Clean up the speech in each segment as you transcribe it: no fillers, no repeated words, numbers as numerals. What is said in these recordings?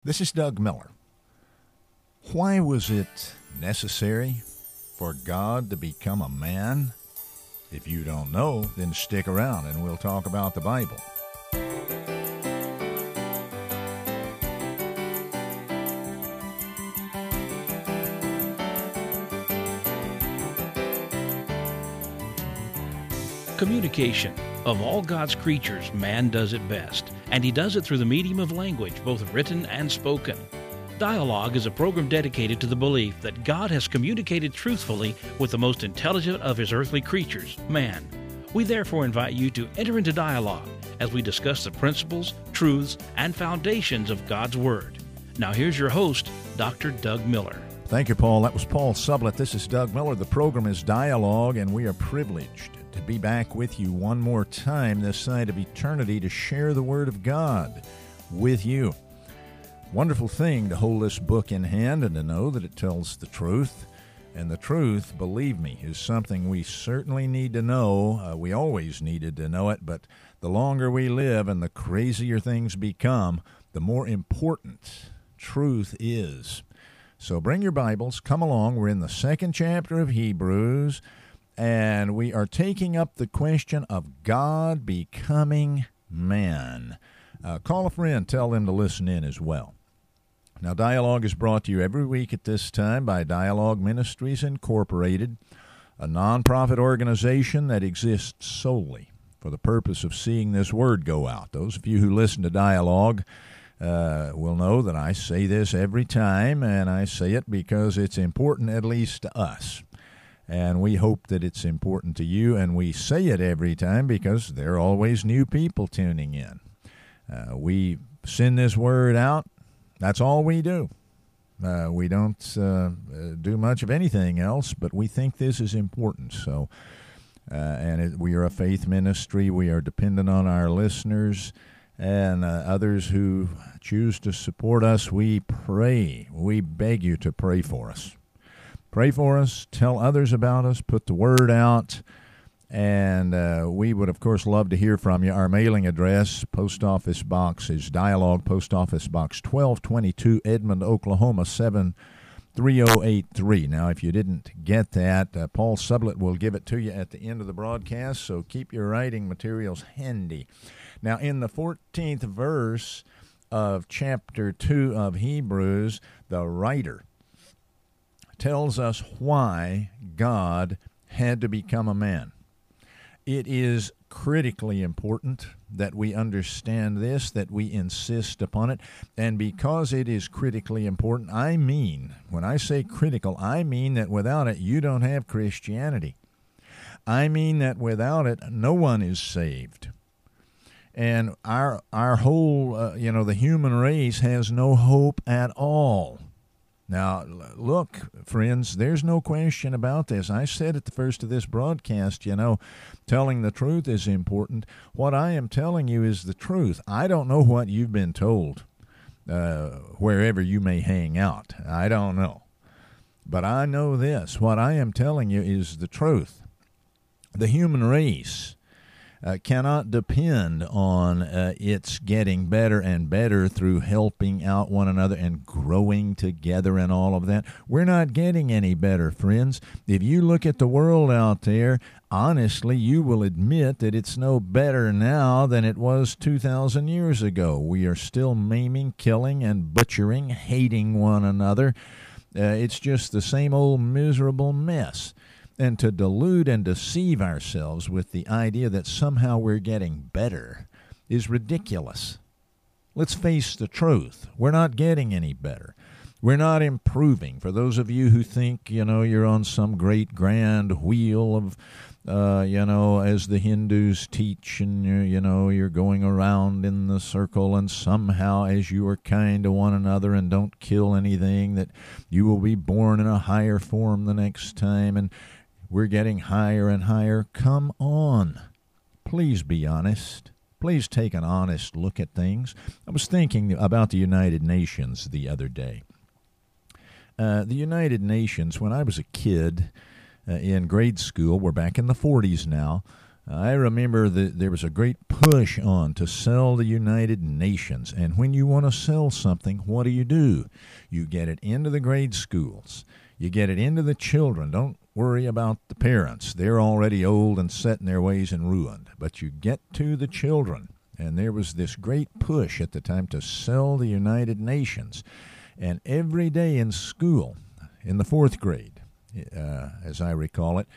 This is Doug Miller. Why was it necessary for God to become a man? If you don't know, then stick around and we'll talk about the Bible. Communication. Of all God's creatures, man does it best, and he does it through the medium of language, both written and spoken. Dialogue is a program dedicated to the belief that God has communicated truthfully with the most intelligent of his earthly creatures, man. We therefore invite you to enter into dialogue as we discuss the principles, truths, and foundations of God's Word. Now here's your host, Dr. Doug Miller. Thank you, Paul. That was Paul Sublett. This is Doug Miller. The program is Dialogue, and we are privileged to be back with you one more time this side of eternity to share the Word of God with you. Wonderful thing to hold this book in hand and to know that it tells the truth. And the truth, believe me, is something we certainly need to know. We always needed to know it, but the longer we live and the crazier things become, the more important truth is. So bring your Bibles, come along. We're in the second chapter of Hebrews, and we are taking up the question of God becoming man. Call a friend, tell them to listen in as well. Now, Dialogue is brought to you every week at this time by Dialogue Ministries Incorporated, a nonprofit organization that exists solely for the purpose of seeing this word go out. Those of you who listen to Dialogue will know that I say this every time, and I say it because it's important, at least to us. And we hope that it's important to you, and we say it every time because there are always new people tuning in. We send this word out. That's all we do. We don't do much of anything else, but we think this is important. So, we are a faith ministry. We are dependent on our listeners and others who choose to support us. We pray. We beg you to pray for us. Pray for us, tell others about us, put the word out, and we would, of course, love to hear from you. Our mailing address, post office box, is Dialogue, Post Office Box 1222, Edmond, Oklahoma, 73083. Now, if you didn't get that, Paul Sublett will give it to you at the end of the broadcast, so keep your writing materials handy. Now, in the 14th verse of chapter 2 of Hebrews, the writer tells us why God had to become a man. It is critically important that we understand this, that we insist upon it, and because it is critically important, when I say critical, I mean that without it, you don't have Christianity. I mean that without it, no one is saved. And our whole, the human race has no hope at all. Now, look, friends, there's no question about this. I said at the first of this broadcast, telling the truth is important. What I am telling you is the truth. I don't know what you've been told wherever you may hang out. I don't know. But I know this. What I am telling you is the truth. The human race cannot depend on its getting better and better through helping out one another and growing together and all of that. We're not getting any better, friends. If you look at the world out there, honestly, you will admit that it's no better now than it was 2,000 years ago. We are still maiming, killing, and butchering, hating one another. It's just the same old miserable mess. And to delude and deceive ourselves with the idea that somehow we're getting better is ridiculous. Let's face the truth. We're not getting any better. We're not improving. For those of you who think, you're on some great grand wheel of, as the Hindus teach, and, you're going around in the circle, and somehow as you are kind to one another and don't kill anything, that you will be born in a higher form the next time, and we're getting higher and higher. Come on. Please be honest. Please take an honest look at things. I was thinking about the United Nations the other day. The United Nations, when I was a kid in grade school, we're back in the 40s now, I remember that there was a great push on to sell the United Nations. And when you want to sell something, what do? You get it into the grade schools. You get it into the children. Don't worry about the parents. They're already old and set in their ways and ruined. But you get to the children. And there was this great push at the time to sell the United Nations. And every day in school, in the 4th grade, as I recall it,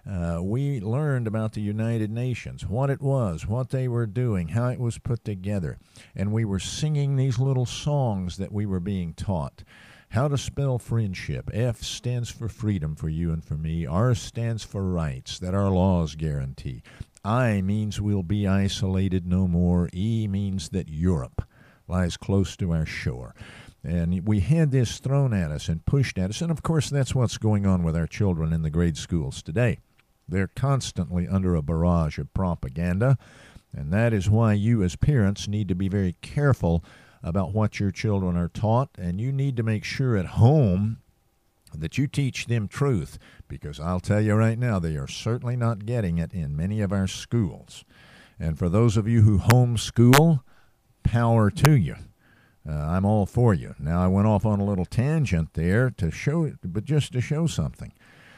we learned about the United Nations, what it was, what they were doing, how it was put together. And we were singing these little songs that we were being taught. How to spell friendship. F stands for freedom for you and for me. R stands for rights that our laws guarantee. I means we'll be isolated no more. E means that Europe lies close to our shore. And we had this thrown at us and pushed at us. And, of course, that's what's going on with our children in the grade schools today. They're constantly under a barrage of propaganda, and that is why you as parents need to be very careful about what your children are taught, and you need to make sure at home that you teach them truth, because I'll tell you right now, they are certainly not getting it in many of our schools. And for those of you who homeschool, power to you. I'm all for you. Now, I went off on a little tangent there to show, but just to show something.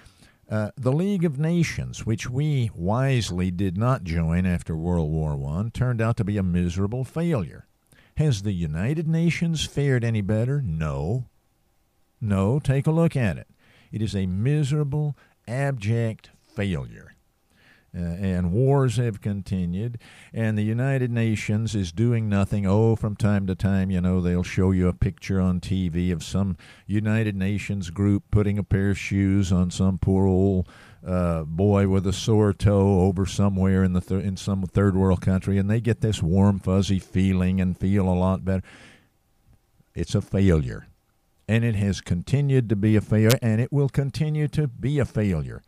The League of Nations, which we wisely did not join after World War I, turned out to be a miserable failure. Has the United Nations fared any better? No. No, take a look at it. It is a miserable, abject failure. And wars have continued, and the United Nations is doing nothing. Oh, from time to time, they'll show you a picture on TV of some United Nations group putting a pair of shoes on some poor old boy with a sore toe over somewhere in some third world country, and they get this warm, fuzzy feeling and feel a lot better. It's a failure, and it has continued to be a failure, and it will continue to be a failure.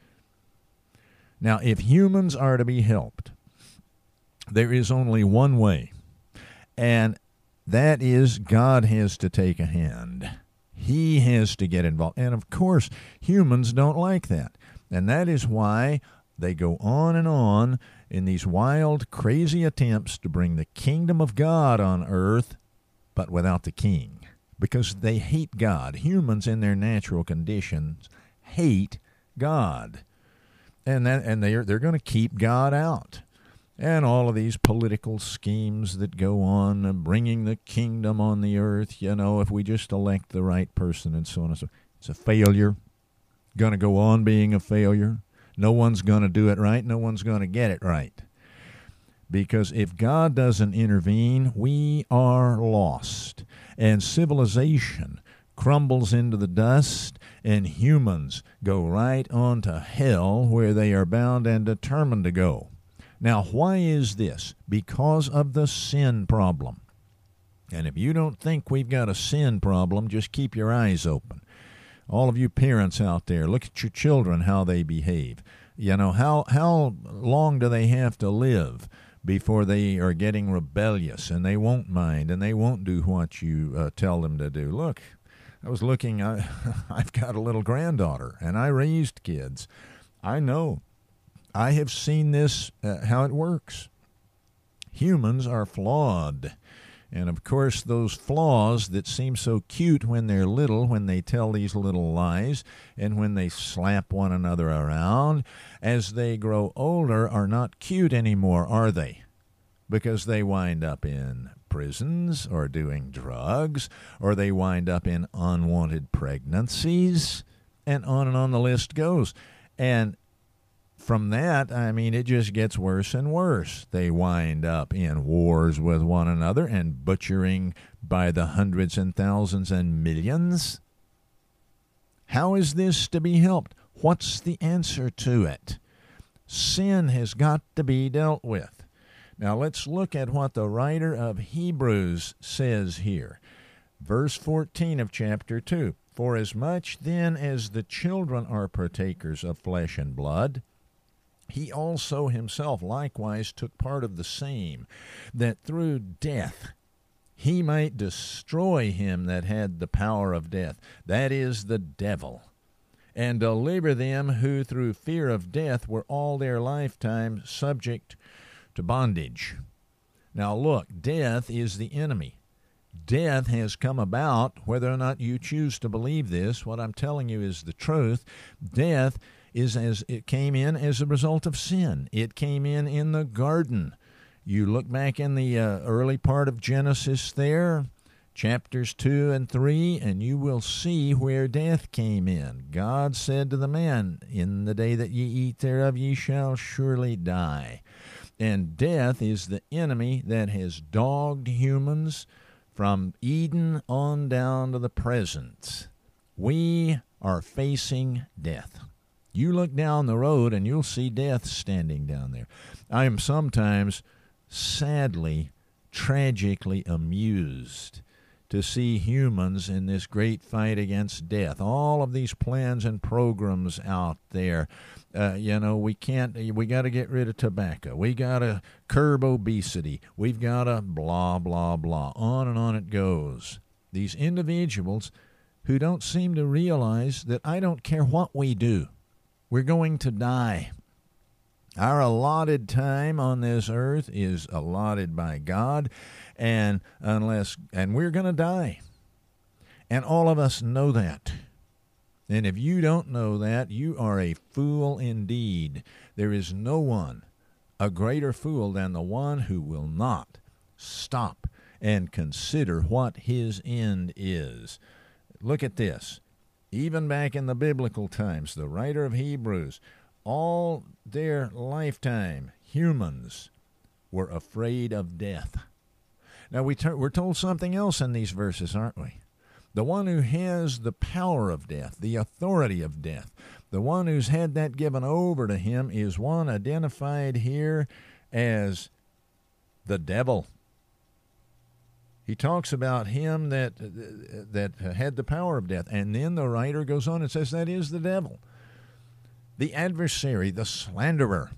Now, if humans are to be helped, there is only one way, and that is God has to take a hand. He has to get involved. And, of course, humans don't like that. And that is why they go on and on in these wild, crazy attempts to bring the kingdom of God on earth, but without the king, because they hate God. Humans in their natural conditions hate God. And they're going to keep God out. And all of these political schemes that go on, bringing the kingdom on the earth, if we just elect the right person and so on and so on. It's a failure. Going to go on being a failure. No one's going to do it right. No one's going to get it right. Because if God doesn't intervene, we are lost. And civilization crumbles into the dust, and humans go right on to hell where they are bound and determined to go. Now, why is this? Because of the sin problem. And if you don't think we've got a sin problem, just keep your eyes open. All of you parents out there, look at your children, how they behave. How long do they have to live before they are getting rebellious, and they won't mind, and they won't do what you tell them to do? Look, I was looking, I've got a little granddaughter, and I raised kids. I know. I have seen this, how it works. Humans are flawed. And, of course, those flaws that seem so cute when they're little, when they tell these little lies, and when they slap one another around, as they grow older are not cute anymore, are they? Because they wind up in prisons or doing drugs, or they wind up in unwanted pregnancies, and on the list goes. And from that, it just gets worse and worse. They wind up in wars with one another and butchering by the hundreds and thousands and millions. How is this to be helped? What's the answer to it? Sin has got to be dealt with. Now let's look at what the writer of Hebrews says here. Verse 14 of chapter 2. For as much then as the children are partakers of flesh and blood, he also himself likewise took part of the same, that through death he might destroy him that had the power of death, that is, the devil, and deliver them who through fear of death were all their lifetime subject to bondage. Now look, death is the enemy. Death has come about, whether or not you choose to believe this. What I'm telling you is the truth. Death is as it came in as a result of sin. It came in the garden. You look back in the early part of Genesis there, chapters 2 and 3, and you will see where death came in. God said to the man, "In the day that ye eat thereof, ye shall surely die." And death is the enemy that has dogged humans from Eden on down to the present. We are facing death. You look down the road and you'll see death standing down there. I am sometimes sadly, tragically amused to see humans in this great fight against death. All of these plans and programs out there. We got to get rid of tobacco. We got to curb obesity. We've got to blah, blah, blah. On and on it goes. These individuals who don't seem to realize that I don't care what we do. We're going to die. Our allotted time on this earth is allotted by God, and we're going to die. And all of us know that. And if you don't know that, you are a fool indeed. There is no one a greater fool than the one who will not stop and consider what his end is. Look at this. Even back in the biblical times, the writer of Hebrews, all their lifetime, humans were afraid of death. Now, we're told something else in these verses, aren't we? The one who has the power of death, the authority of death, the one who's had that given over to him is one identified here as the devil. He talks about him that had the power of death. And then the writer goes on and says that is the devil, the adversary, the slanderer.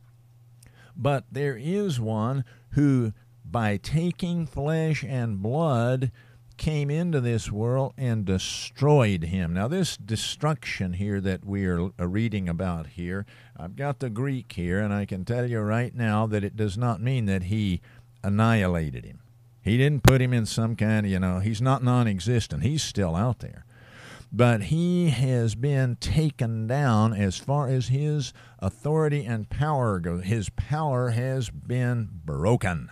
But there is one who, by taking flesh and blood, came into this world and destroyed him. Now, this destruction here that we are reading about here, I've got the Greek here, and I can tell you right now that it does not mean that he annihilated him. He didn't put him in some kind of, he's not non-existent. He's still out there. But he has been taken down as far as his authority and power goes. His power has been broken.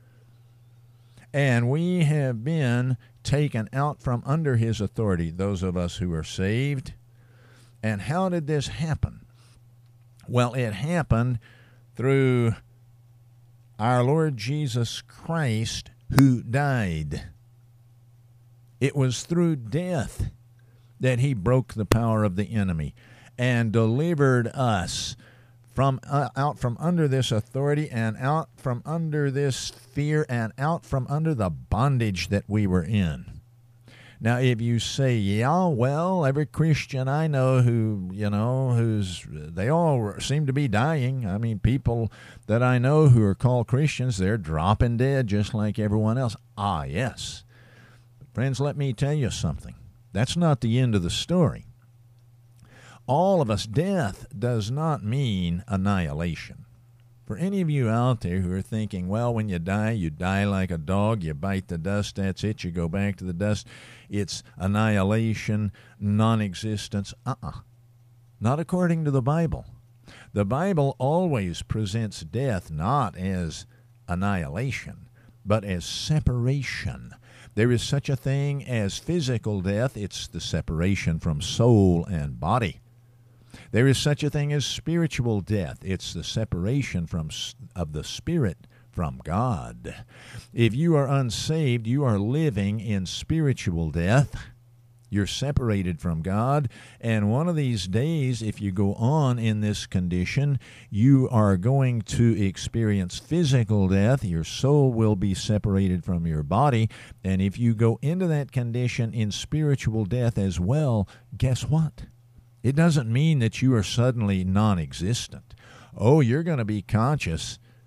And we have been taken out from under his authority, those of us who are saved. And how did this happen? Well, it happened through our Lord Jesus Christ, who died. It was through death that he broke the power of the enemy and delivered us from out from under this authority and out from under this fear and out from under the bondage that we were in. Now, if you say, yeah, well, every Christian I know they all seem to be dying. I mean, people that I know who are called Christians, they're dropping dead just like everyone else. Ah, yes. Friends, let me tell you something. That's not the end of the story. All of us, death does not mean annihilation. For any of you out there who are thinking, well, when you die like a dog, you bite the dust, that's it, you go back to the dust, it's annihilation, non-existence. Not according to the Bible. The Bible always presents death not as annihilation, but as separation. There is such a thing as physical death. It's the separation from soul and body. There is such a thing as spiritual death. It's the separation of the spirit from God. If you are unsaved, you are living in spiritual death. You're separated from God, and one of these days, if you go on in this condition, you are going to experience physical death. Your soul will be separated from your body, and if you go into that condition in spiritual death as well, guess what? It doesn't mean that you are suddenly non-existent. Oh, you're going to be conscious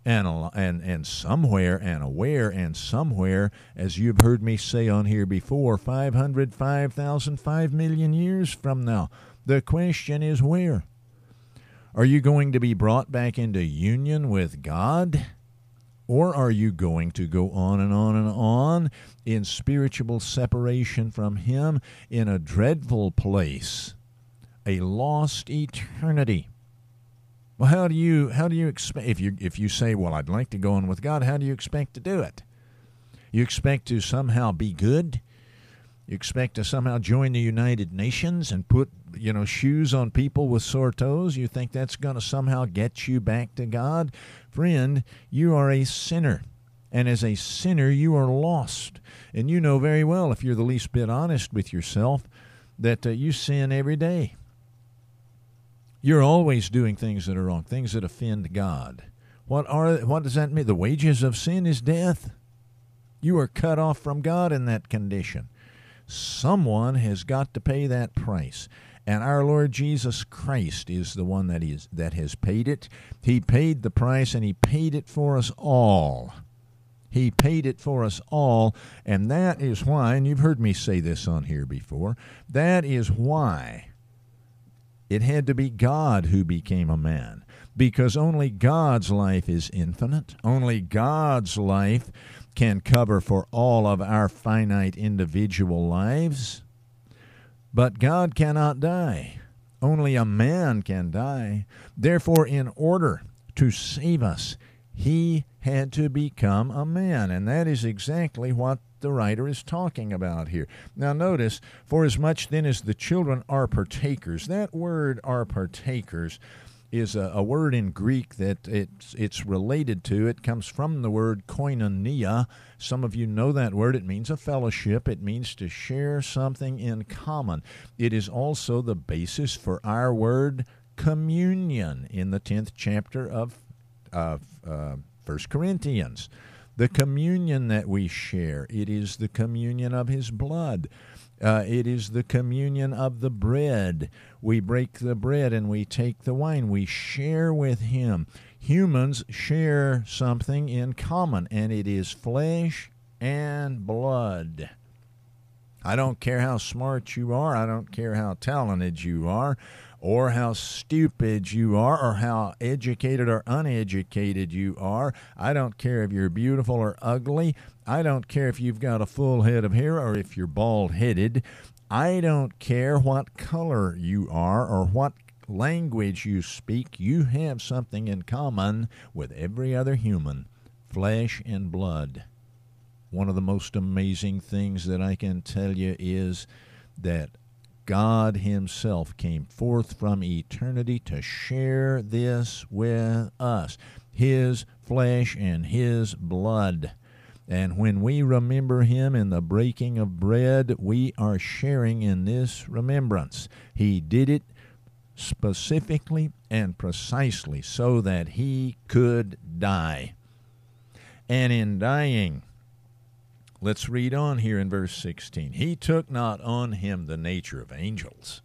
and somewhere and aware and somewhere, as you've heard me say on here before, 500, 5,000, 5 million years from now. The question is where? Are you going to be brought back into union with God? Or are you going to go on and on and on in spiritual separation from Him in a dreadful place, a lost eternity? Well, how do you expect, if you say, well, I'd like to go on with God, how do you expect to do it? You expect to somehow be good? You expect to somehow join the United Nations and put, shoes on people with sore toes? You think that's going to somehow get you back to God? Friend, you are a sinner. And as a sinner, you are lost. And you know very well, if you're the least bit honest with yourself, that you sin every day. You're always doing things that are wrong, things that offend God. What does that mean? The wages of sin is death. You are cut off from God in that condition. Someone has got to pay that price. And our Lord Jesus Christ is the one that has paid it. He paid the price, and He paid it for us all. He paid it for us all, and that is why, and you've heard me say this on here before, that is why it had to be God who became a man, because only God's life is infinite. Only God's life can cover for all of our finite individual lives. But God cannot die. Only a man can die. Therefore, in order to save us, He had to become a man. And that is exactly what the writer is talking about here. Now notice, for as much then as the children are partakers, that word are partakers is a word in Greek that it's related to. It comes from the word koinonia. Some of you know that word. It means a fellowship. It means to share something in common. It is also the basis for our word communion in the 10th chapter of 1 Corinthians. The communion that we share, it is the communion of His blood. It is the communion of the bread. We break the bread and we take the wine. We share with Him. Humans share something in common, and it is flesh and blood. I don't care how smart you are. I don't care how talented you are, or how stupid you are, or how educated or uneducated you are. I don't care if you're beautiful or ugly. I don't care if you've got a full head of hair or if you're bald-headed. I don't care what color you are or what language you speak. You have something in common with every other human, flesh and blood. One of the most amazing things that I can tell you is that God Himself came forth from eternity to share this with us, His flesh and His blood. And when we remember Him in the breaking of bread, we are sharing in this remembrance. He did it specifically and precisely so that He could die. And in dying, let's read on here in verse 16. He took not on Him the nature of angels.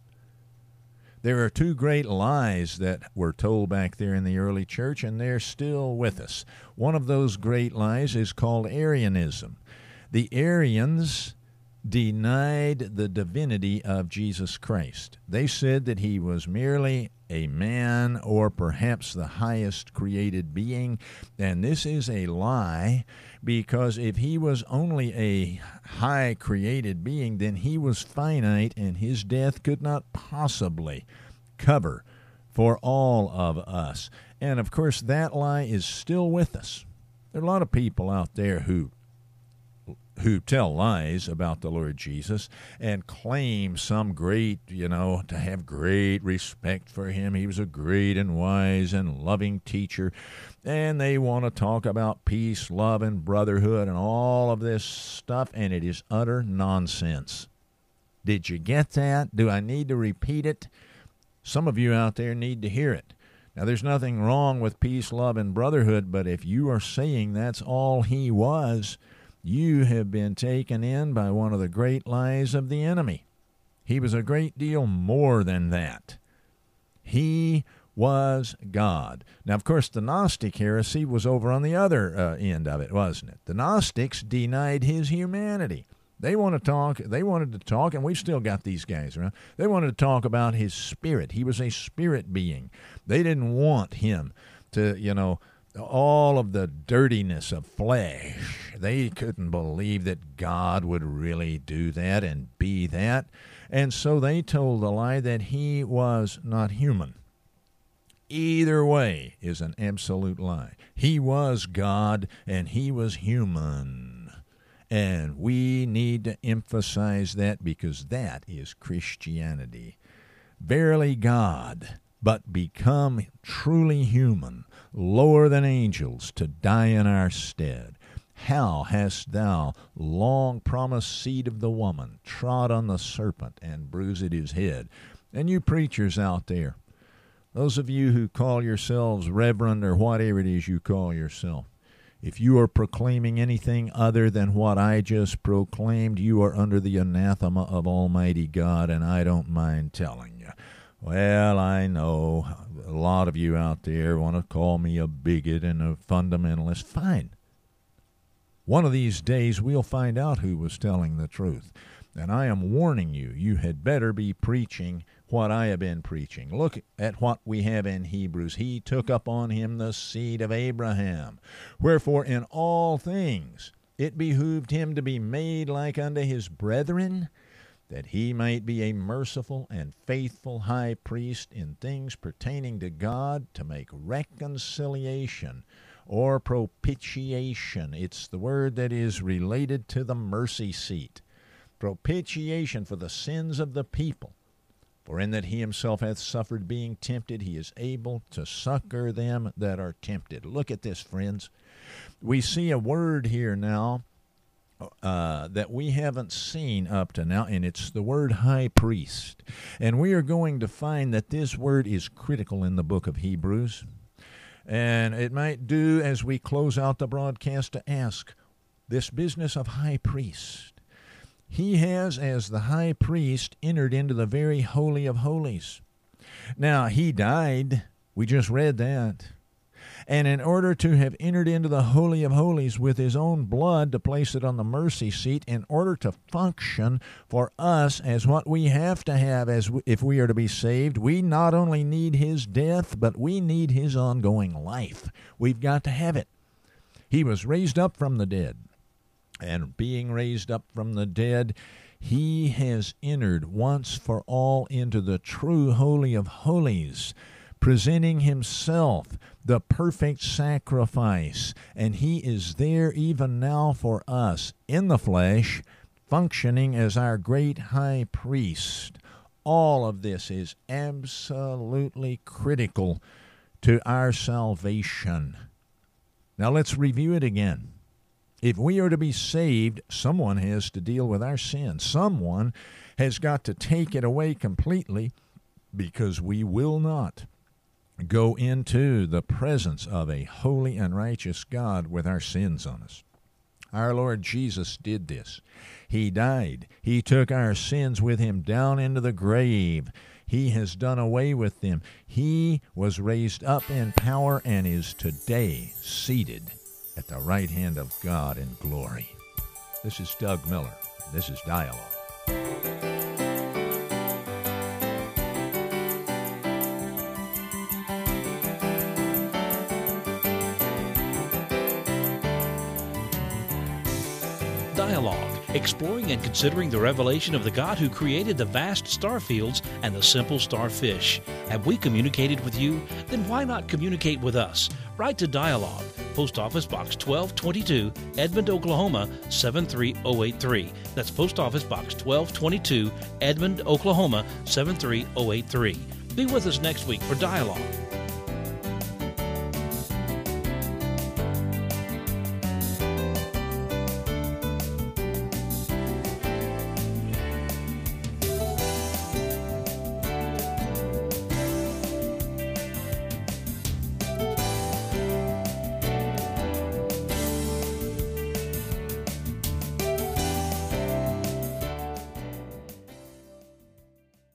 There are two great lies that were told back there in the early church, and they're still with us. One of those great lies is called Arianism. The Arians denied the divinity of Jesus Christ. They said that He was merely a man or perhaps the highest created being, and this is a lie, because if He was only a high created being, then He was finite, and His death could not possibly cover for all of us. And of course, that lie is still with us. There are a lot of people out there who tell lies about the Lord Jesus and claim some great, to have great respect for Him. He was a great and wise and loving teacher. And they want to talk about peace, love, and brotherhood and all of this stuff, and it is utter nonsense. Did you get that? Do I need to repeat it? Some of you out there need to hear it. Now, there's nothing wrong with peace, love, and brotherhood, but if you are saying that's all He was, you have been taken in by one of the great lies of the enemy. He was a great deal more than that. He was God. Now, of course, the Gnostic heresy was over on the other end of it, wasn't it? The Gnostics denied his humanity. They wanted to talk, and we've still got these guys around. They wanted to talk about his spirit. He was a spirit being. They didn't want him to, all of the dirtiness of flesh. They couldn't believe that God would really do that and be that. And so they told the lie that he was not human. Either way is an absolute lie. He was God and he was human. And we need to emphasize that because that is Christianity. Verily God, but become truly human, lower than angels, to die in our stead. How hast thou, long promised seed of the woman, trod on the serpent and bruised his head? And you preachers out there, those of you who call yourselves reverend or whatever it is you call yourself, if you are proclaiming anything other than what I just proclaimed, you are under the anathema of Almighty God, and I don't mind telling you. Well, I know a lot of you out there want to call me a bigot and a fundamentalist. Fine. One of these days we'll find out who was telling the truth. And I am warning you, you had better be preaching what I have been preaching. Look at what we have in Hebrews. He took up on him the seed of Abraham. Wherefore in all things it behooved him to be made like unto his brethren, that he might be a merciful and faithful high priest in things pertaining to God, to make reconciliation or propitiation. It's the word that is related to the mercy seat. Propitiation for the sins of the people. For in that he himself hath suffered being tempted, he is able to succor them that are tempted. Look at this, friends. We see a word here now that we haven't seen up to now, and it's the word high priest. And we are going to find that this word is critical in the book of Hebrews. And it might do, as we close out the broadcast, to ask this business of high priest. He has, as the high priest, entered into the very holy of holies. Now, he died. We just read that. And in order to have entered into the holy of holies with his own blood to place it on the mercy seat, in order to function for us as what we have to have if we are to be saved, we not only need his death, but we need his ongoing life. We've got to have it. He was raised up from the dead. And being raised up from the dead, he has entered once for all into the true holy of holies, presenting himself the perfect sacrifice. And he is there even now for us in the flesh, functioning as our great high priest. All of this is absolutely critical to our salvation. Now let's review it again. If we are to be saved, someone has to deal with our sin. Someone has got to take it away completely, because we will not go into the presence of a holy and righteous God with our sins on us. Our Lord Jesus did this. He died. He took our sins with him down into the grave. He has done away with them. He was raised up in power and is today seated at the right hand of God in glory. This is Doug Miller. This is Dialogue. Dialogue, exploring and considering the revelation of the God who created the vast star fields and the simple starfish. Have we communicated with you? Then why not communicate with us? Write to Dialogue, Post Office Box 1222, Edmond, Oklahoma 73083. That's Post Office Box 1222, Edmond, Oklahoma 73083. Be with us next week for Dialogue.